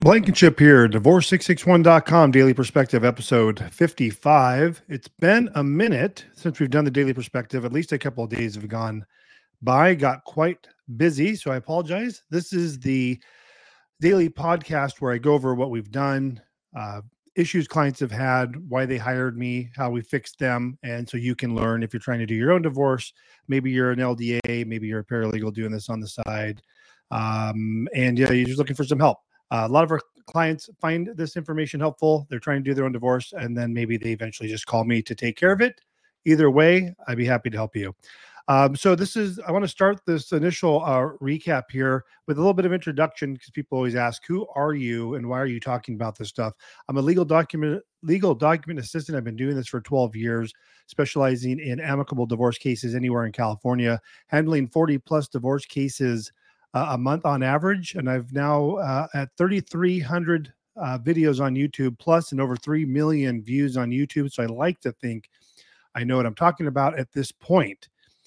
Blankenship here, divorce661.com, Daily Perspective, episode 55. It's been a minute since we've done the Daily Perspective. At least a couple of days have gone by. Got quite busy, so I apologize. This is the daily podcast where I go over what we've done, issues clients have had, why they hired me, how we fixed them. And so you can learn if you're trying to do your own divorce. Maybe you're an LDA, maybe you're a paralegal doing this on the side. And yeah, you're just looking for some help. A lot of our clients find this information helpful. They're trying to do their own divorce, and then maybe they eventually just call me to take care of it. Either way, I'd be happy to help you. I want to start this initial recap here with a little bit of introduction because people always ask, who are you and why are you talking about this stuff? I'm a legal document assistant. I've been doing this for 12 years, specializing in amicable divorce cases anywhere in California, handling 40 plus divorce cases a month on average. And I've now at 3,300 videos on YouTube plus and over 3 million views on YouTube. So I like to think I know what I'm talking about at this point.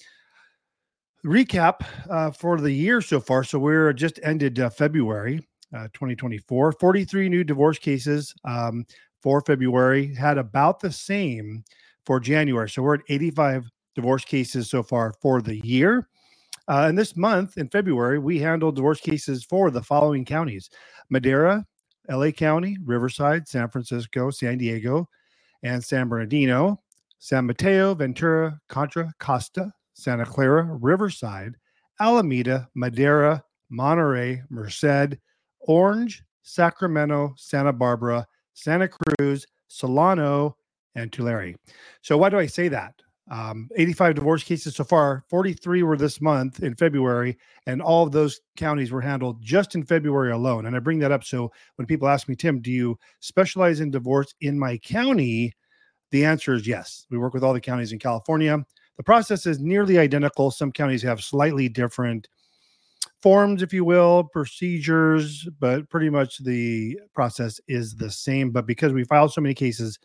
Recap for the year so far. So we're just ended February 2024, 43 new divorce cases for February, had about the same for January. So we're at 85 divorce cases so far for the year. And this month in February, we handled divorce cases for the following counties: Madera, LA County, Riverside, San Francisco, San Diego, and San Bernardino, San Mateo, Ventura, Contra Costa, Santa Clara, Riverside, Alameda, Madera, Monterey, Merced, Orange, Sacramento, Santa Barbara, Santa Cruz, Solano, and Tulare. So why do I say that? 85 divorce cases so far, 43 were this month in February, and all of those counties were handled just in February alone. And I bring that up so when people ask me, Tim, do you specialize in divorce in my county? The answer is yes. We work with all the counties in California. The process is nearly identical. Some counties have slightly different forms, if you will, procedures, but pretty much the process is the same. But because we filed so many cases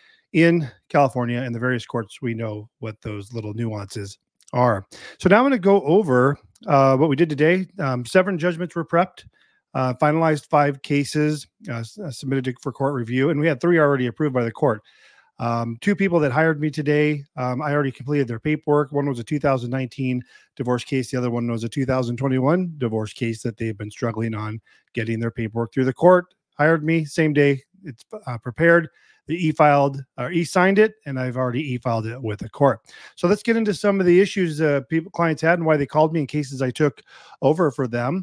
in California and the various courts, we know what those little nuances are. So now I'm going to go over what we did today. 7 judgments were prepped, finalized 5 cases, submitted for court review, and we had 3 already approved by the court. 2 people that hired me today, I already completed their paperwork. One was a 2019 divorce case. The other one was a 2021 divorce case that they've been struggling on getting their paperwork through the court. Hired me same day. It's prepared. They e-signed it, and I've already e-filed it with the court. So let's get into some of the issues clients had and why they called me in cases I took over for them.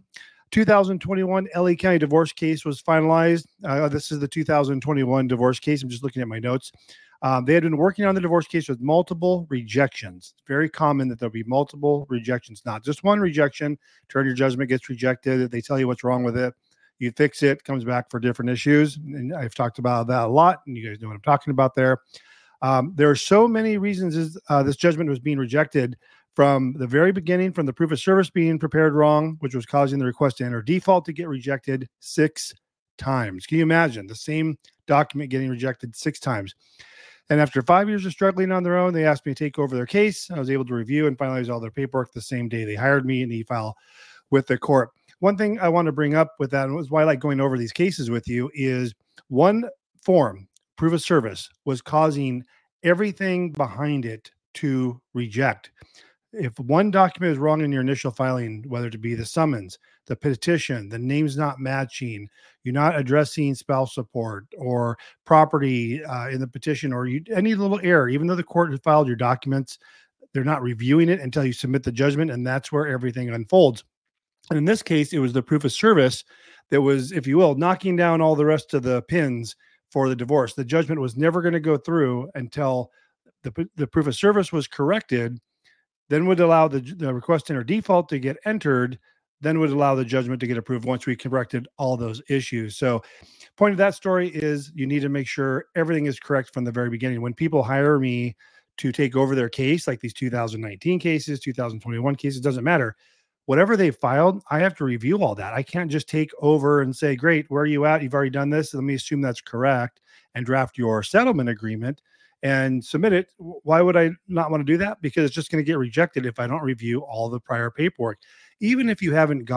2021 LA County divorce case was finalized. This is the 2021 divorce case. I'm just looking at my notes. They had been working on the divorce case with multiple rejections. It's very common that there'll be multiple rejections, not just one rejection. Turn your judgment gets rejected. They tell you what's wrong with it. You fix it, comes back for different issues. And I've talked about that a lot, and you guys know what I'm talking about there. There are so many reasons this judgment was being rejected from the very beginning, from the proof of service being prepared wrong, which was causing the request to enter default to get rejected 6 times. Can you imagine the same document getting rejected 6 times? And after 5 years of struggling on their own, they asked me to take over their case. I was able to review and finalize all their paperwork the same day they hired me and e-file with the court. One thing I want to bring up with that, and was why I like going over these cases with you, is one form, proof of service, was causing everything behind it to reject. If one document is wrong in your initial filing, whether it be the summons, the petition, the names not matching, you're not addressing spouse support or property in the petition, or any little error, even though the court has filed your documents, they're not reviewing it until you submit the judgment, and that's where everything unfolds. And in this case, it was the proof of service that was, if you will, knocking down all the rest of the pins for the divorce. The judgment was never going to go through until the proof of service was corrected, then would allow the request enter default to get entered, then would allow the judgment to get approved once we corrected all those issues. So point of that story is you need to make sure everything is correct from the very beginning. When people hire me to take over their case, like these 2019 cases, 2021 cases, doesn't matter. Whatever they filed, I have to review all that. I can't just take over and say, great, where are you at? You've already done this. Let me assume that's correct and draft your settlement agreement and submit it. Why would I not want to do that? Because it's just going to get rejected if I don't review all the prior paperwork. Even if you haven't got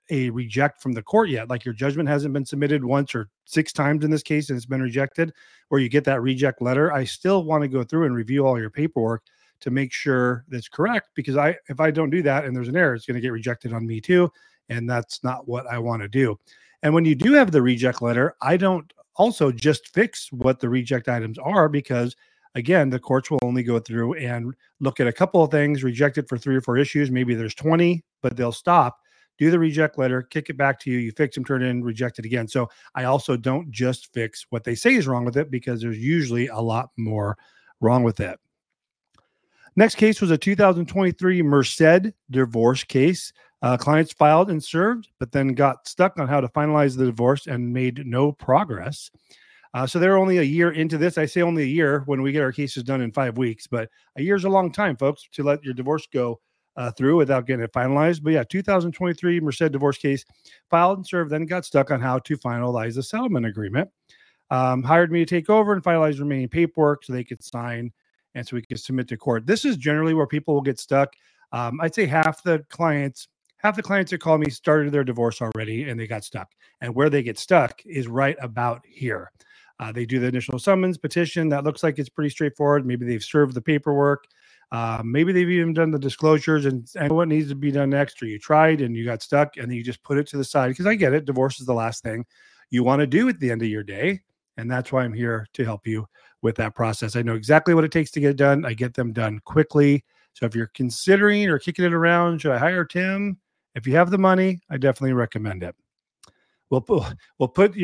a reject from the court yet, like your judgment hasn't been submitted once or 6 times in this case and it's been rejected, or you get that reject letter, I still want to go through and review all your paperwork to make sure that's correct, because if I don't do that and there's an error, it's going to get rejected on me too, and that's not what I want to do. And when you do have the reject letter, I don't also just fix what the reject items are, because again, the courts will only go through and look at a couple of things, reject it for 3 or 4 issues. Maybe there's 20, but they'll stop, do the reject letter, kick it back to you, you fix them, turn it in, reject it again. So I also don't just fix what they say is wrong with it, because there's usually a lot more wrong with it. Next case was a 2023 Merced divorce case. Clients filed and served, but then got stuck on how to finalize the divorce and made no progress. So they're only a year into this. I say only a year when we get our cases done in 5 weeks, but a year is a long time, folks, to let your divorce go through without getting it finalized. But yeah, 2023 Merced divorce case, filed and served, then got stuck on how to finalize the settlement agreement. Hired me to take over and finalize remaining paperwork so they could sign and so we could submit to court. This is generally where people will get stuck. I'd say half the clients that call me started their divorce already and they got stuck. And where they get stuck is right about here. They do the initial summons petition. That looks like it's pretty straightforward. Maybe they've served the paperwork. Maybe they've even done the disclosures and what needs to be done next, or you tried and you got stuck and then you just put it to the side, because I get it. Divorce is the last thing you want to do at the end of your day. And that's why I'm here to help you with that process. I know exactly what it takes to get it done. I get them done quickly. So if you're considering or kicking it around, should I hire Tim? If you have the money, I definitely recommend it. We'll get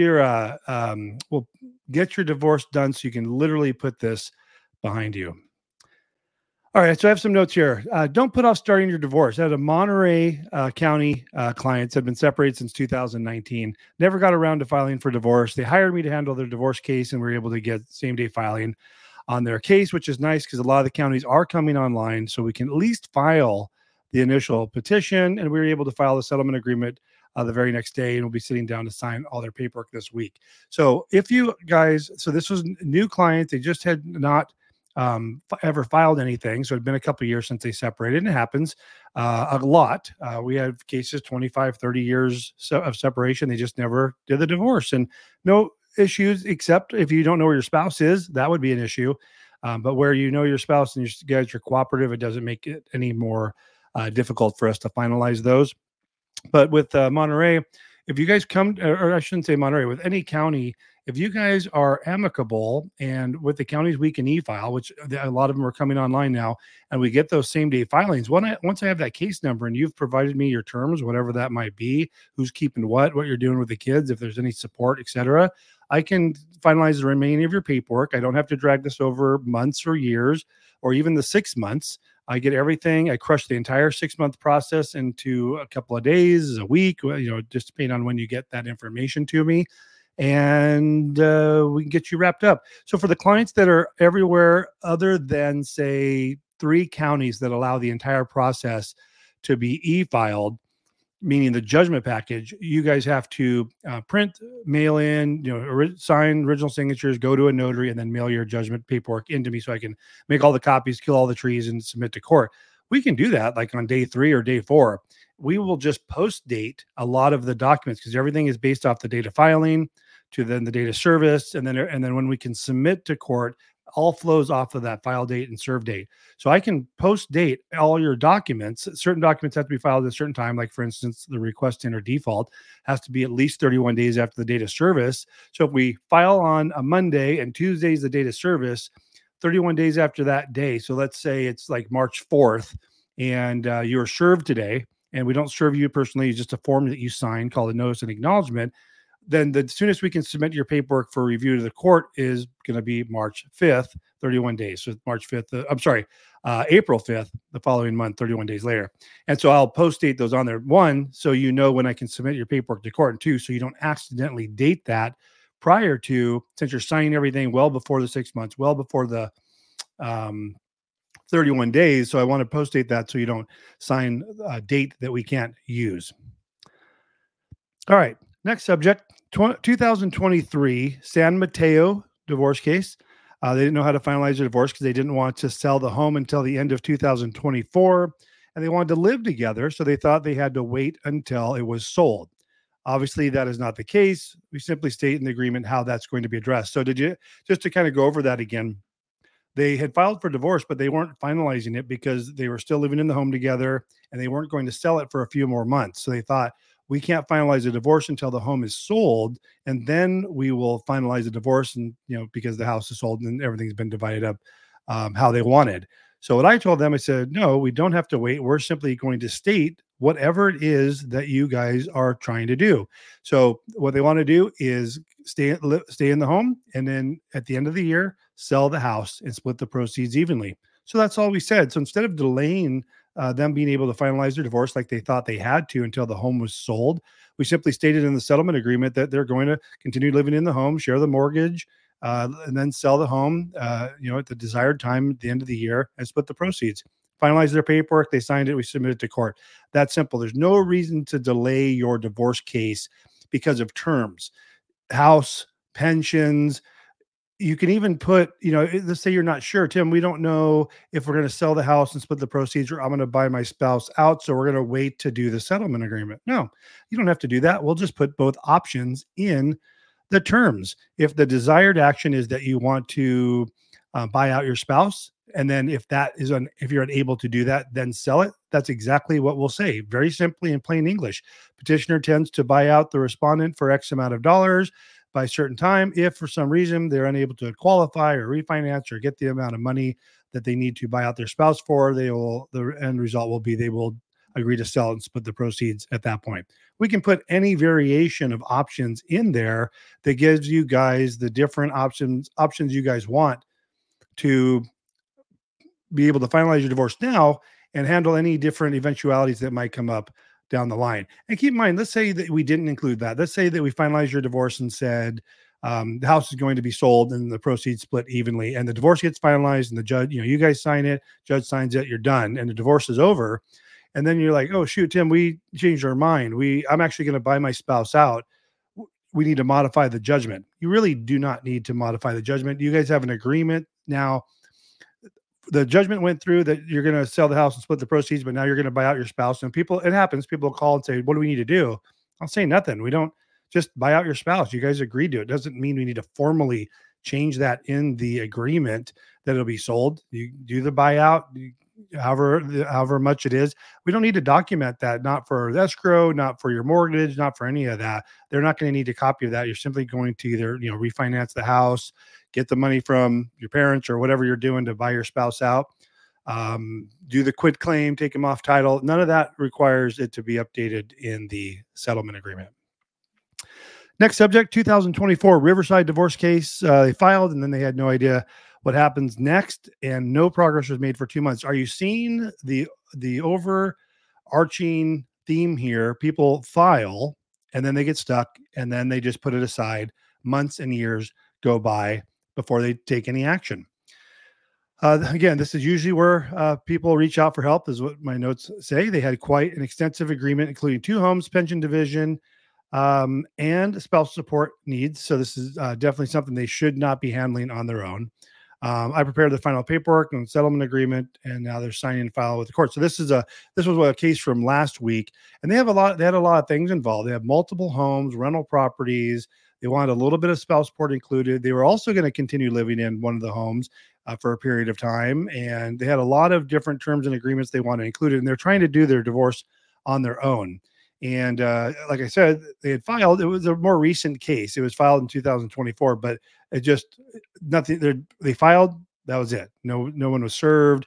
your divorce done so you can literally put this behind you. All right, so I have some notes here. Don't put off starting your divorce. I had a Monterey County clients had been separated since 2019, never got around to filing for divorce. They hired me to handle their divorce case, and we were able to get same-day filing on their case, which is nice because a lot of the counties are coming online, so we can at least file the initial petition, and we were able to file the settlement agreement the very next day, and we'll be sitting down to sign all their paperwork this week. So if you guys, so this was new clients, they just had not ever filed anything. So it'd been a couple of years since they separated, and it happens a lot. We have cases 25, 30 years of separation. They just never did the divorce, and no issues, except if you don't know where your spouse is, that would be an issue. But where you know your spouse and you guys are cooperative, it doesn't make it any more difficult for us to finalize those. But with Monterey, if you guys come, or I shouldn't say Monterey, with any county, if you guys are amicable, and with the counties we can e-file, which a lot of them are coming online now, and we get those same day filings. Once I have that case number and you've provided me your terms, whatever that might be, who's keeping what you're doing with the kids, if there's any support, etc., I can finalize the remaining of your paperwork. I don't have to drag this over months or years or even the 6 months. I get everything. I crush the entire 6-month process into a couple of days, a week, just depending on when you get that information to me. And we can get you wrapped up. So for the clients that are everywhere other than, say, 3 counties that allow the entire process to be e-filed, meaning the judgment package, you guys have to print, mail in, sign original signatures, go to a notary, and then mail your judgment paperwork into me so I can make all the copies, kill all the trees, and submit to court. We can do that like on day 3 or day 4. We will just post date a lot of the documents because everything is based off the date of filing to then the date of service. And then when we can submit to court, all flows off of that file date and serve date. So I can post date all your documents. Certain documents have to be filed at a certain time. Like for instance, the request in or default has to be at least 31 days after the date of service. So if we file on a Monday and Tuesday is the date of service, 31 days after that day. So let's say it's like March 4th and you were served today, and we don't serve you personally. It's just a form that you sign called a notice and acknowledgement. Then the soonest we can submit your paperwork for review to the court is going to be March 5th, 31 days. So March 5th, April 5th, the following month, 31 days later. And so I'll post date those on there. 1, so you know when I can submit your paperwork to court. And 2, so you don't accidentally date that prior to, since you're signing everything well before the 6 months, well before the 31 days. So I want to post date that so you don't sign a date that we can't use. All right. Next subject, 2023 San Mateo divorce case. They didn't know how to finalize their divorce because they didn't want to sell the home until the end of 2024. and they wanted to live together. So they thought they had to wait until it was sold. Obviously, that is not the case. We simply state in the agreement how that's going to be addressed. So, did you just to kind of go over that again? They had filed for divorce, but they weren't finalizing it because they were still living in the home together and they weren't going to sell it for a few more months. So they thought, we can't finalize a divorce until the home is sold, and then we will finalize the divorce. And, because the house is sold and everything's been divided up how they wanted. So what I told them, I said, no, we don't have to wait. We're simply going to state whatever it is that you guys are trying to do. So what they want to do is stay in the home, and then at the end of the year, sell the house and split the proceeds evenly. So that's all we said. So instead of delaying them being able to finalize their divorce like they thought they had to until the home was sold, we simply stated in the settlement agreement that they're going to continue living in the home, share the mortgage, and then sell the home, at the desired time at the end of the year, and split the proceeds. Finalize their paperwork, they signed it, we submit it to court. That's simple. There's no reason to delay your divorce case because of terms, house, pensions. You can even put, let's say you're not sure, Tim, we don't know if we're going to sell the house and split the proceeds, or I'm going to buy my spouse out, so we're going to wait to do the settlement agreement. No, you don't have to do that. We'll just put both options in the terms. If the desired action is that you want to buy out your spouse, and then if you're unable to do that, then sell it, that's exactly what we'll say. Very simply in plain English, petitioner tends to buy out the respondent for X amount of dollars by a certain time. If for some reason they're unable to qualify or refinance or get the amount of money that they need to buy out their spouse for, the end result will be they will agree to sell and split the proceeds at that point. We can put any variation of options in there that gives you guys the different options you guys want to be able to finalize your divorce now and handle any different eventualities that might come up down the line. And keep in mind, let's say that we didn't include that. Let's say that we finalized your divorce and said the house is going to be sold and the proceeds split evenly, and the divorce gets finalized and the judge, you guys sign it, judge signs it, you're done, and the divorce is over. And then you're like, oh shoot, Tim, we changed our mind. I'm actually going to buy my spouse out. We need to modify the judgment. You really do not need to modify the judgment. You guys have an agreement now. The judgment went through that you're going to sell the house and split the proceeds, but now you're going to buy out your spouse. And it happens. People call and say, what do we need to do? I'll say nothing. We don't just buy out your spouse. You guys agreed to it. It doesn't mean we need to formally change that in the agreement that it'll be sold. You do the buyout, however much it is. We don't need to document that, not for escrow, not for your mortgage, not for any of that. They're not going to need a copy of that. You're simply going to either, refinance the house, get the money from your parents or whatever you're doing to buy your spouse out, do the quit claim, take them off title. None of that requires it to be updated in the settlement agreement. Next subject, 2024 Riverside divorce case. They filed and then they had no idea what happens next, and no progress was made for 2 months. Are you seeing the overarching theme here? People file and then they get stuck and then they just put it aside. Months and years go by before they take any action. Again, this is usually where people reach out for help, is what my notes say. They had quite an extensive agreement, including 2 homes, pension division, and spousal support needs. So this is definitely something they should not be handling on their own. I prepared the final paperwork and settlement agreement, and now they're signing and file with the court. So this was a case from last week, and they had a lot of things involved. They have multiple homes, rental properties. They wanted a little bit of spouse support included. They were also going to continue living in one of the homes for a period of time, and they had a lot of different terms and agreements they wanted included, and they're trying to do their divorce on their own. And like I said, they had filed. It was a more recent case. It was filed in 2024, but it just nothing. They filed. That was it. No one was served.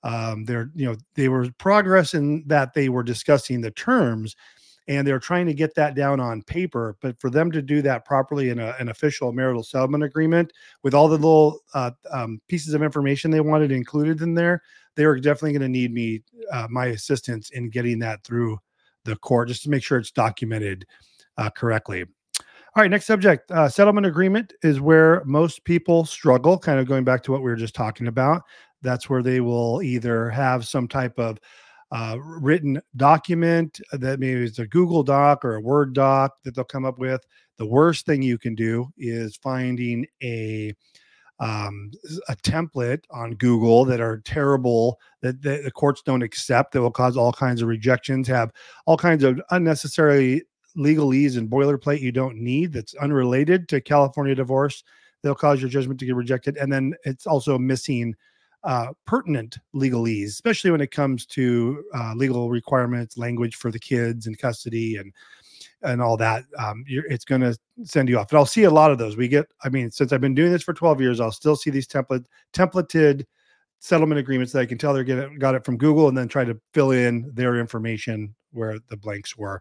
They were progress in that they were discussing the terms, and they were trying to get that down on paper. But for them to do that properly in an official marital settlement agreement with all the little pieces of information they wanted included in there, they were definitely going to need my assistance in getting that through the court, just to make sure it's documented correctly. All right, next subject, settlement agreement is where most people struggle, kind of going back to what we were just talking about. That's where they will either have some type of written document that maybe it's a Google Doc or a Word doc that they'll come up with. The worst thing you can do is finding a a template on Google that are terrible, that the courts don't accept, that will cause all kinds of rejections, have all kinds of unnecessary legalese and boilerplate you don't need, that's unrelated to California divorce. They'll cause your judgment to get rejected. And then it's also missing pertinent legalese, especially when it comes to legal requirements, language for the kids and custody and all that. It's going to send you off. And I'll see a lot of those. Since I've been doing this for 12 years, I'll still see these templated settlement agreements that I can tell got it from Google, and then try to fill in their information where the blanks were.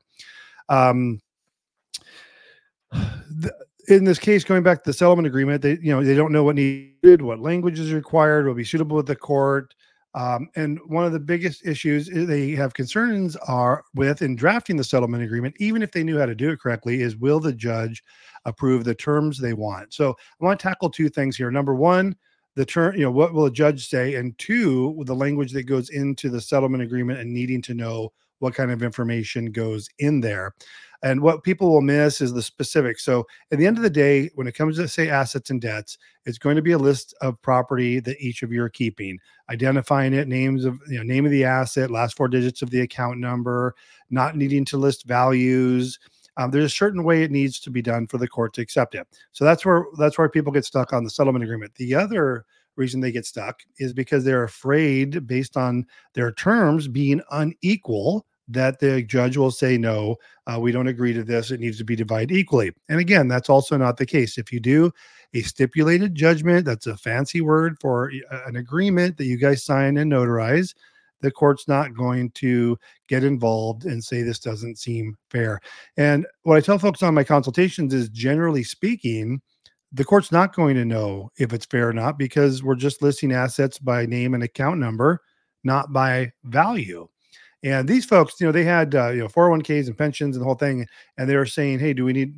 In this case, going back to the settlement agreement, they don't know what needed, what language is required, will be suitable with the court. And one of the biggest issues they have concerns with in drafting the settlement agreement, even if they knew how to do it correctly, is will the judge approve the terms they want? So I want to tackle two things here. Number one, the term, what will a judge say? And two, the language that goes into the settlement agreement and needing to know what kind of information goes in there. And what people will miss is the specifics. So at the end of the day, when it comes to, say, assets and debts, it's going to be a list of property that each of you are keeping, identifying it, name of the asset, last four digits of the account number, not needing to list values. There's a certain way it needs to be done for the court to accept it. So that's where people get stuck on the settlement agreement. The other reason they get stuck is because they're afraid, based on their terms being unequal, that the judge will say, no, we don't agree to this. It needs to be divided equally. And again, that's also not the case. If you do a stipulated judgment, that's a fancy word for an agreement that you guys sign and notarize, the court's not going to get involved and say this doesn't seem fair. And what I tell folks on my consultations is, generally speaking, the court's not going to know if it's fair or not, because we're just listing assets by name and account number, not by value. And these folks, they had 401ks and pensions and the whole thing, and they were saying, hey, do we need,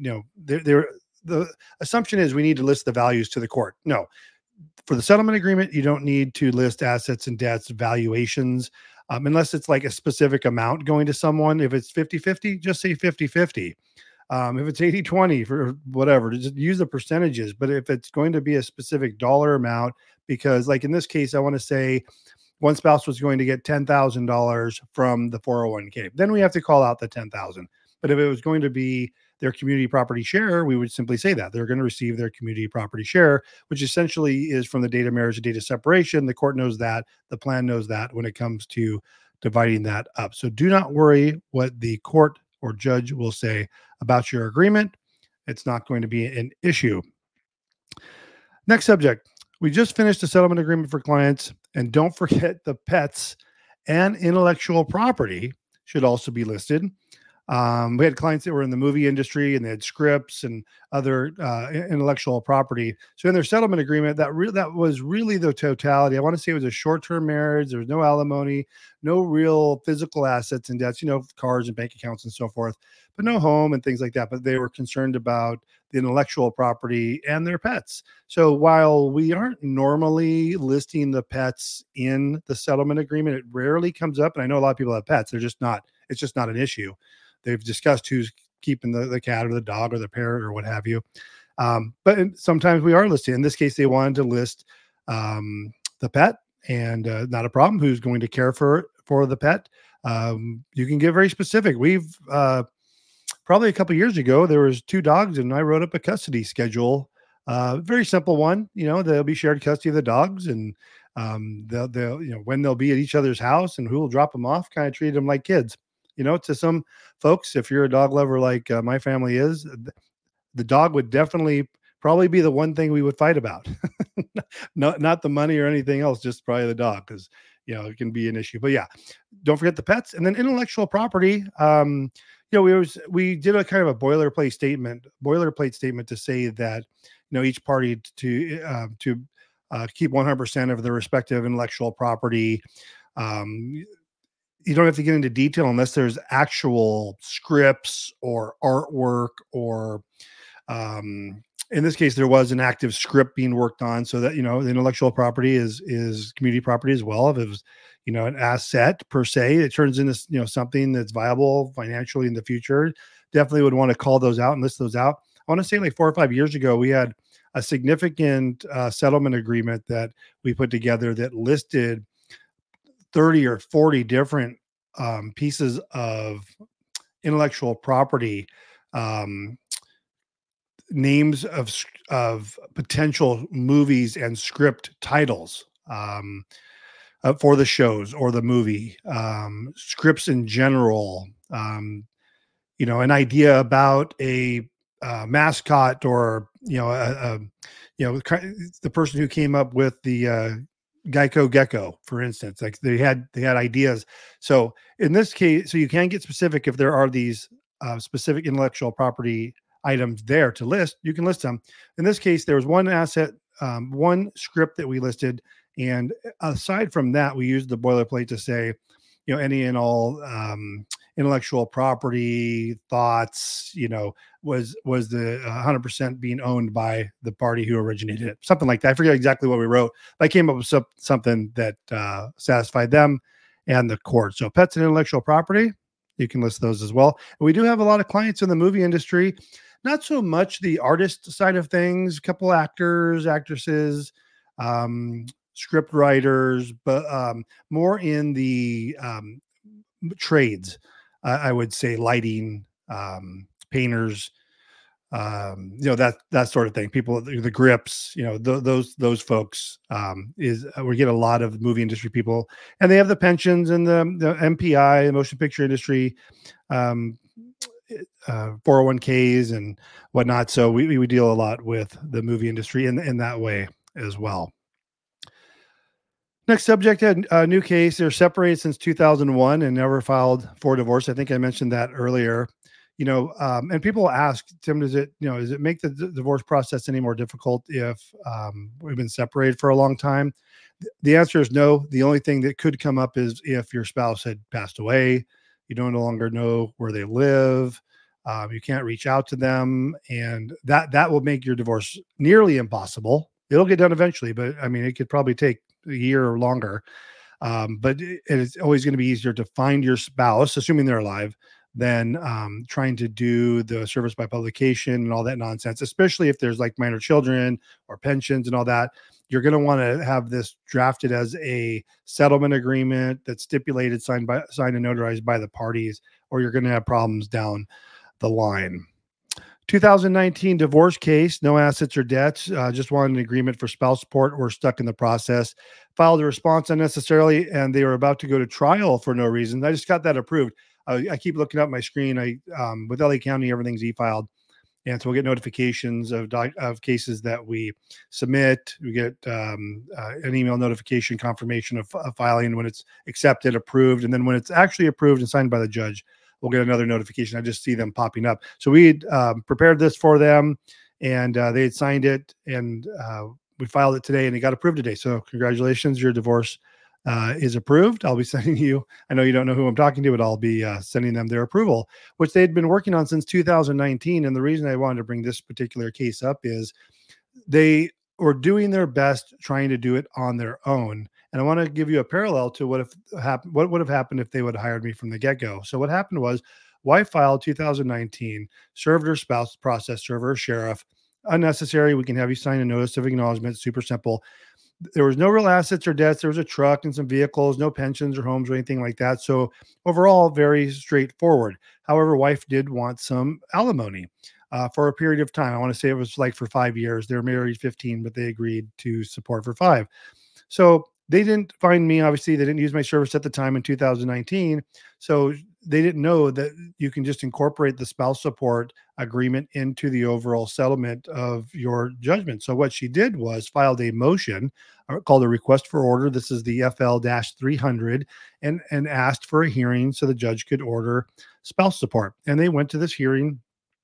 the assumption is we need to list the values to the court. No. For the settlement agreement, you don't need to list assets and debts valuations, unless it's like a specific amount going to someone. If it's 50-50, just say 50-50. If it's 80-20 for whatever, just use the percentages. But if it's going to be a specific dollar amount, because like in this case, I want to say one spouse was going to get $10,000 from the 401k, then we have to call out the 10,000. But if it was going to be their community property share, we would simply say that they're going to receive their community property share, which essentially is from the date of marriage to date of separation. The court knows that, the plan knows that when it comes to dividing that up. So do not worry what the court or judge will say about your agreement. It's not going to be an issue. Next subject. We just finished a settlement agreement for clients, and don't forget the pets and intellectual property should also be listed. We had clients that were in the movie industry, and they had scripts and other intellectual property. So in their settlement agreement, that was really the totality. I want to say it was a short-term marriage. There was no alimony, no real physical assets and debts, cars and bank accounts and so forth, but no home and things like that. But they were concerned about the intellectual property and their pets. So while we aren't normally listing the pets in the settlement agreement, it rarely comes up. And I know a lot of people have pets. It's just not an issue. They've discussed who's keeping the cat or the dog or the parrot or what have you. But sometimes we are listing. In this case, they wanted to list the pet, and not a problem. Who's going to care for the pet? You can get very specific. We've probably a couple of years ago, there was 2 dogs, and I wrote up a custody schedule. Very simple one. They'll be shared custody of the dogs, and they'll when they'll be at each other's house and who will drop them off. Kind of treat them like kids. To some folks, if you're a dog lover like my family is, the dog would definitely probably be the one thing we would fight about. Not the money or anything else, just probably the dog, because it can be an issue. But yeah, don't forget the pets. And then intellectual property. We did a kind of a boilerplate statement to say that each party to keep 100% of their respective intellectual property. You don't have to get into detail unless there's actual scripts or artwork, or in this case, there was an active script being worked on, so that, the intellectual property is community property as well. If it was, an asset per se, it turns into, something that's viable financially in the future, definitely would want to call those out and list those out. I want to say like 4 or 5 years ago, we had a significant settlement agreement that we put together that listed 30 or 40 different pieces of intellectual property, um, names of potential movies and script titles, for the shows or the movie, scripts in general, an idea about a mascot, or the person who came up with the Geico Gecko, for instance. Like they had ideas. So in this case, so you can get specific if there are these specific intellectual property items there to list. You can list them. In this case, there was one asset, one script that we listed, and aside from that, we used the boilerplate to say, any and all intellectual property thoughts, was the 100% being owned by the party who originated it, something like that. I forget exactly what we wrote, but I came up with something that satisfied them and the court. So pets and intellectual property, you can list those as well. And we do have a lot of clients in the movie industry, not so much the artist side of things, a couple actors, actresses, script writers, but more in the trades. I would say lighting, painters, that sort of thing. People, the grips, those folks, we get a lot of movie industry people, and they have the pensions and the MPI, the motion picture industry, 401ks and whatnot. So we deal a lot with the movie industry in that way as well. Next subject had a new case. They're separated since 2001 and never filed for divorce. I think I mentioned that earlier. And people ask, Tim, does it make the divorce process any more difficult if we've been separated for a long time? The answer is no. The only thing that could come up is if your spouse had passed away, you no longer know where they live, you can't reach out to them, and that will make your divorce nearly impossible. It'll get done eventually, but I mean, it could probably take a year or longer. But it's always going to be easier to find your spouse, assuming they're alive, than trying to do the service by publication and all that nonsense, especially if there's like minor children or pensions and all that. You're going to want to have this drafted as a settlement agreement that's stipulated, signed and notarized by the parties, or you're going to have problems down the line. 2019 divorce case, no assets or debts, just wanted an agreement for spouse support. We're stuck in the process. Filed a response unnecessarily, and they were about to go to trial for no reason. I just got that approved. I keep looking up my screen. With LA County, everything's e-filed. And so we'll get notifications of cases that we submit. We get an email notification confirmation of filing when it's accepted, approved. And then when it's actually approved and signed by the judge, we'll get another notification. I just see them popping up. So we prepared this for them, and they had signed it, and we filed it today, and it got approved today. So congratulations, your divorce is approved. I'll be sending you, I know you don't know who I'm talking to, but I'll be sending them their approval, which they'd been working on since 2019. And the reason I wanted to bring this particular case up is they were doing their best trying to do it on their own. And I want to give you a parallel to what would have happened if they would have hired me from the get-go. So what happened was, wife filed 2019, served her spouse, process server, sheriff, unnecessary. We can have you sign a notice of acknowledgement. Super simple. There was no real assets or debts. There was a truck and some vehicles, no pensions or homes or anything like that. So overall, very straightforward. However, wife did want some alimony for a period of time. I want to say it was like for 5 years. They were married 15, but they agreed to support for 5. So they didn't find me. Obviously, they didn't use my service at the time in 2019. So they didn't know that you can just incorporate the spouse support agreement into the overall settlement of your judgment. So what she did was filed a motion called a request for order. This is the FL-300, and asked for a hearing so the judge could order spouse support. And they went to this hearing,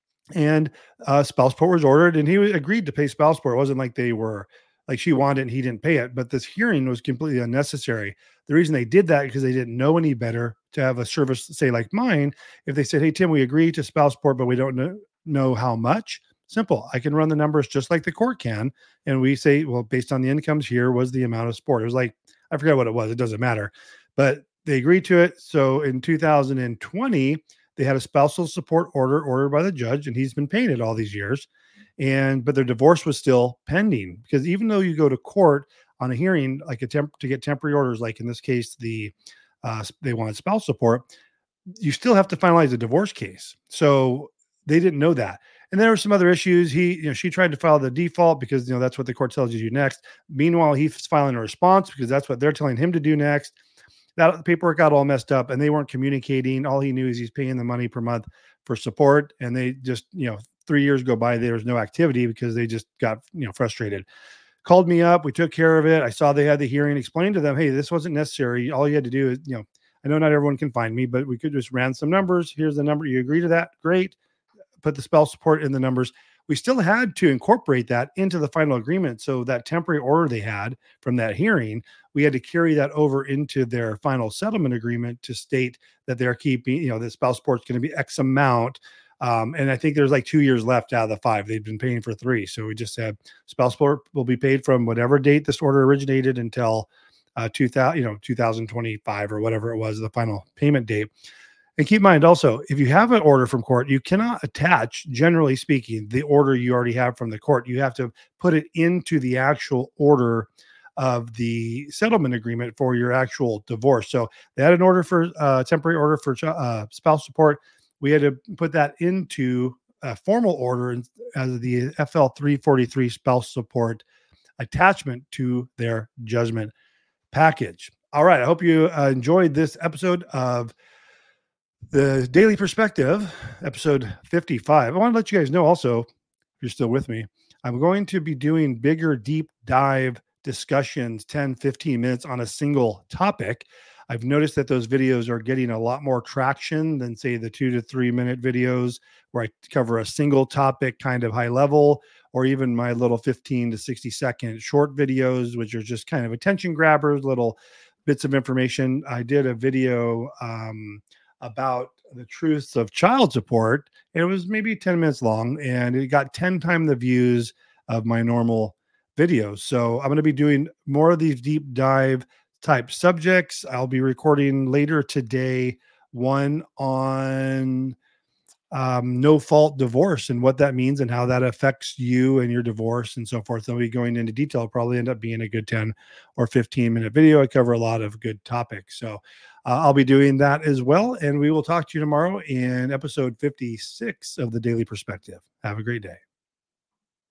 and spouse support was ordered, and he agreed to pay spouse support. It wasn't like they were like she wanted it and he didn't pay it, but this hearing was completely unnecessary. The reason they did that because they didn't know any better to have a service, say like mine. If they said, "Hey Tim, we agree to spouse support, but we don't know how much," simple. I can run the numbers just like the court can, and we say, well, based on the incomes, here was the amount of support. It was like, I forget what it was. It doesn't matter, but they agreed to it. So in 2020, they had a spousal support order ordered by the judge, and he's been paying it all these years. but their divorce was still pending, because even though you go to court on a hearing, like to get temporary orders, like in this case, they wanted spouse support, you still have to finalize the divorce case. So they didn't know that. And there were some other issues. She tried to file the default because, that's what the court tells you to do next. Meanwhile, he's filing a response because that's what they're telling him to do next. That the paperwork got all messed up and they weren't communicating. All he knew is he's paying the money per month for support. And they just, 3 years go by, there was no activity because they just got, frustrated. Called me up. We took care of it. I saw they had the hearing, explained to them, hey, this wasn't necessary. All you had to do is, I know not everyone can find me, but we could just ran some numbers. Here's the number. You agree to that? Great. Put the spouse support in the numbers. We still had to incorporate that into the final agreement. So that temporary order they had from that hearing, we had to carry that over into their final settlement agreement to state that they're keeping, the spouse support is going to be X amount. And I think there's like 2 years left out of the 5. They've been paying for 3. So we just said spouse support will be paid from whatever date this order originated until 2025 or whatever it was, the final payment date. And keep in mind also, if you have an order from court, you cannot attach, generally speaking, the order you already have from the court. You have to put it into the actual order of the settlement agreement for your actual divorce. So they had an order for temporary order for spouse support. We had to put that into a formal order as the FL 343 spouse support attachment to their judgment package. All right. I hope you enjoyed this episode of the Daily Perspective, episode 55. I want to let you guys know also, if you're still with me, I'm going to be doing bigger deep dive discussions, 10, 15 minutes on a single topic. I've noticed that those videos are getting a lot more traction than, say, the 2 to 3 minute videos where I cover a single topic kind of high level, or even my little 15 to 60 second short videos, which are just kind of attention grabbers, little bits of information. I did a video about the truths of child support. It was maybe 10 minutes long and it got 10 times the views of my normal videos. So I'm going to be doing more of these deep dive type subjects. I'll be recording later today one on no fault divorce and what that means and how that affects you and your divorce and so forth. I'll be going into detail. It'll probably end up being a good 10 or 15 minute video. I cover a lot of good topics. So I'll be doing that as well. And we will talk to you tomorrow in episode 56 of the Daily Perspective. Have a great day.